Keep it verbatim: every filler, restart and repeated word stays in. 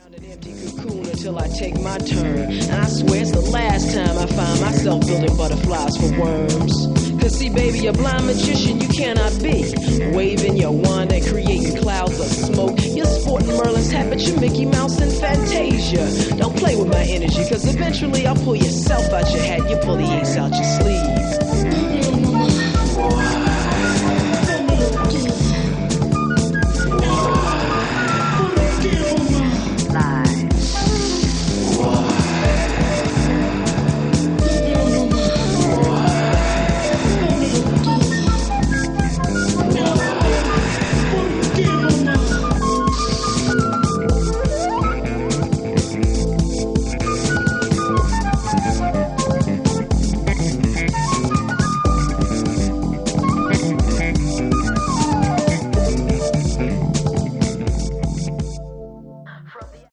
Until I take my turn, and I swear it's the last time I find myself building butterflies for worms. Cause see baby, a blind magician you cannot be, waving your wand and creating clouds of smoke. You're sporting Merlin's hat but you're Mickey Mouse and Fantasia. Don't play with my energy cause eventually I'll pull yourself out your hat, you pull the ace out your sleeve.